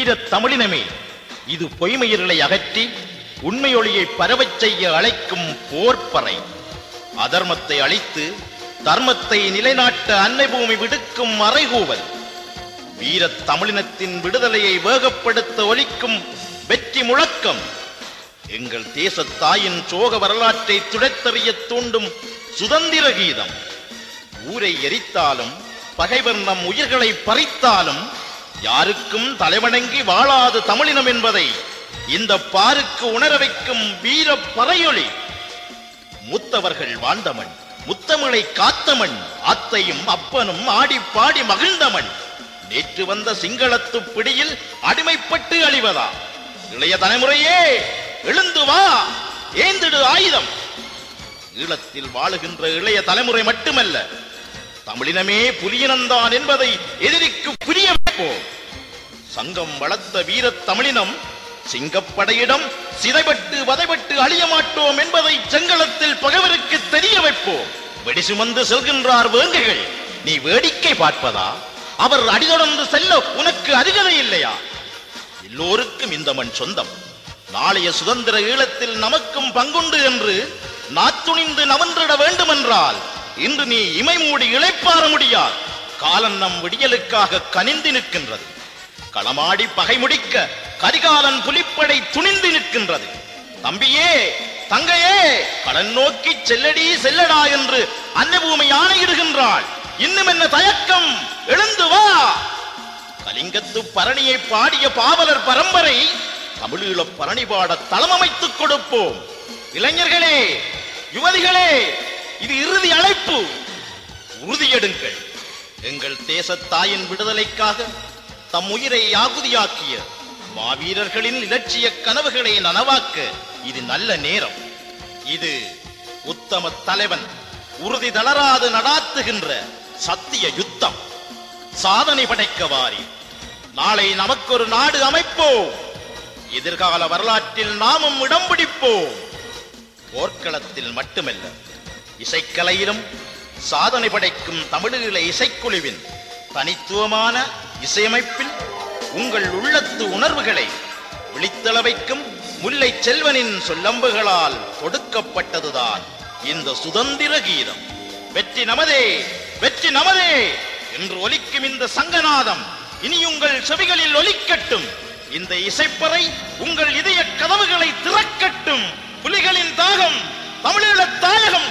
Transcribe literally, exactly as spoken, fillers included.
வீரத் தமிழினமே, இது பொய்மையர்களை அகற்றி உண்மையொளியை பரவச் செய்ய அழைக்கும் போர்ப்பறை. அதர்மத்தை அழித்து தர்மத்தை நிலைநாட்ட அன்னை பூமி விடுக்கும் அறைகூவல். வீரத் தமிழினத்தின் விடுதலையை வேகப்படுத்த ஒலிக்கும் வெற்றி முழக்கம். எங்கள் தேசத்தாயின் சோக வரலாற்றை துடைத்தறிய தூண்டும் சுதந்திர கீதம். ஊரை எரித்தாலும் பகைவர் நம் உயிர்களை பறித்தாலும் யாருக்கும் தலைவணங்கி வாழாது தமிழினம் என்பதை இந்த பாருக்கு உணர வைக்கும் வீர பறையொலி. மூத்தவர்கள் வாழ்ந்தமன், முத்தமிழை காத்தமன், ஆத்தையும் அப்பனும் ஆடி பாடி மகிழ்ந்தமன். நேற்று வந்த சிங்களத்து பிடியில் அடிமைப்பட்டு அழிவதா? இளைய தலைமுறையே எழுந்து வா, ஏந்திடு ஆயுதம். ஈழத்தில் வாழுகின்ற இளைய தலைமுறை மட்டுமல்ல, தமிழினமே புலியினந்தான் என்பதை எதிரிக்கு புரிய வைப்போம். சங்கம் வளர்த்த வீரத் தமிழினம் சிங்கப்படையிடம் சிதைபட்டு வதைபட்டு அழிய மாட்டோம் என்பதை செங்களத்தில் பகைவருக்கு தெரிய வைப்போம். வெடி சுமந்து செல்கின்றார் வேங்கைகள், நீ வேடிக்கை பார்ப்பதா? அவர் அடிதொடர்ந்து செல்ல உனக்கு அருகதை இல்லையா? எல்லோருக்கும் இந்த மண் சொந்தம். நாளைய சுதந்திர ஈழத்தில் நமக்கும் பங்குண்டு என்று நாத்துணிந்து நவன்றிட வேண்டுமென்றால் இன்று நீ இமை மூடி இளைப்பாற முடியாது. காலம் நம் விடியலுக்காக கனிந்து நிற்கின்றது. களமாடி பகை முடிக்க கரிகாலன் புலிப்படை துணிந்து நிற்கின்றது. தம்பியே, தங்கையே, கடன் நோக்கி செல்லடி செல்லடா என்று அன்னபூமி ஆணையிடுகின்றாள். இன்னும் என்ன தயக்கம்? எழுந்து வா. கலிங்கத்து பரணியை பாடிய பாவலர் பரம்பரை தமிழீழ பரணி பாட தளமமைத்துக் கொடுப்போம். இளைஞர்களே, யுவதிகளே, இது இறுதி அழைப்பு. உறுதியெடுங்கள். எங்கள் தேசத்தாயின் விடுதலைக்காக தம் உயிரை ஆகுதியாக்கிய மாவீரர்களின் இலட்சிய கனவுகளை நனவாக்க இது நல்ல நேரம். இது உத்தம தலைவன் உறுதி தளராது நடாத்துகின்ற சத்திய யுத்தம். சாதனை படைக்க வாரி. நாளை நமக்கு ஒரு நாடு அமைப்போம். எதிர்கால வரலாற்றில் நாமும் இடம் பிடிப்போம். போர்க்களத்தில் மட்டுமல்ல, இசைக்கலையிலும் சாதனை படைக்கும் தமிழீழ இசைக்குழுவின் தனித்துவமான இசையமைப்பில் உங்கள் உள்ளத்து உணர்வுகளை விழித்தள வைக்கும் முல்லை செல்வனின் சொல்லம்புகளால் கொடுக்கப்பட்டதுதான் இந்த சுதந்திர கீதம். வெற்றி நமதே, வெற்றி நமதே என்று ஒலிக்கும் இந்த சங்கநாதம் இனி உங்கள் செவிகளில் ஒலிக்கட்டும். இந்த இசைப்பறை உங்கள் இதய கதவுகளை திறக்கட்டும். புலிகளின் தாகம் தமிழீழ தாயகம்